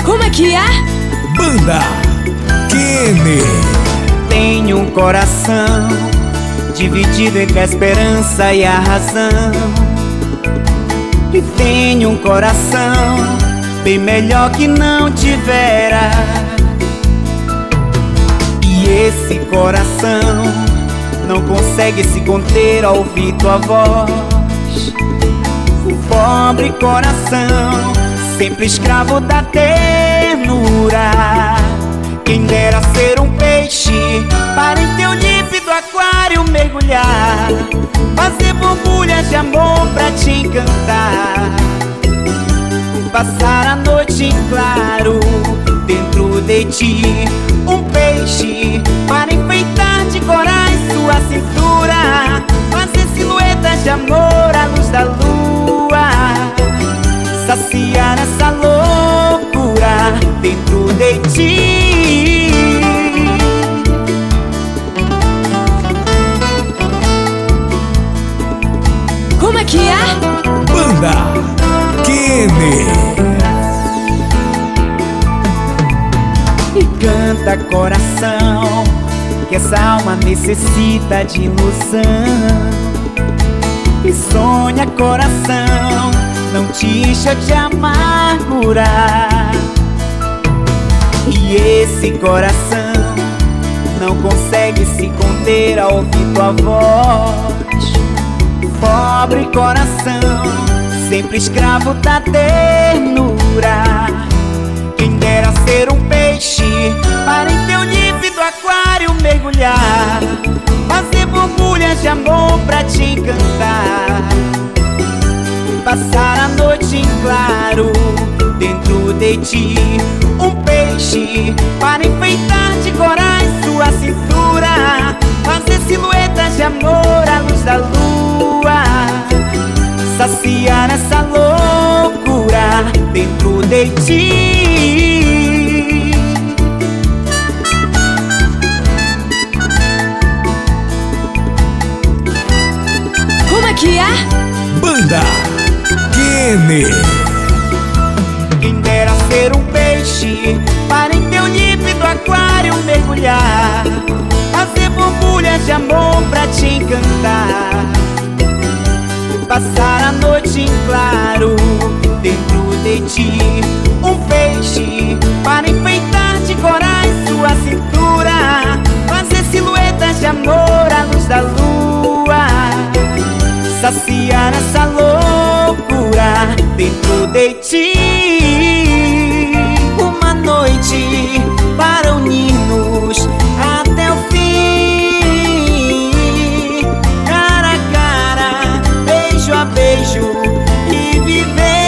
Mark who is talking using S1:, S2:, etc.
S1: Como é que é?
S2: Banda Kenny.
S3: Tenho um coração dividido entre a esperança e a razão. E tenho um coração bem melhor que não tivera. E esse coração não consegue se conter ao ouvir tua voz. O pobre coração, sempre escravo da ternura. Quem dera ser um peixe para em teu límpido aquário mergulhar, fazer borbulhas de amor pra te encantar, passar a noite em claro dentro de ti. Um peixe para enfeitar de corais sua cintura, fazer silhuetas de amor à luz da lua, saciar essa loucura dentro de ti.
S1: Como é que é?
S2: Banda Kenny.
S3: E canta coração, que essa alma necessita de ilusão. E sonha coração, não te encha de amargura. E esse coração não consegue se conter ao ouvir tua voz. Pobre coração, sempre escravo da ternura. Quem dera ser um peixe para em teu límpido aquário mergulhar, fazer borbulhas de amor pra te encantar, passar a noite em claro dentro de ti. Um peixe para enfeitar de corais sua cintura, fazer silhuetas de amor à luz da lua, saciar essa loucura dentro de ti.
S1: Como é que é?
S2: Banda Kenny.
S3: Quem dera ser um peixe para em teu límpido aquário mergulhar, fazer borbulhas de amor pra te encantar, passar a noite em claro dentro de ti. Um peixe para enfeitar de corais sua cintura, fazer silhuetas de amor à luz da lua, saciar essa loucura dentro de ti. Uma noite para unir-nos até o fim, cara a cara, beijo a beijo, e viver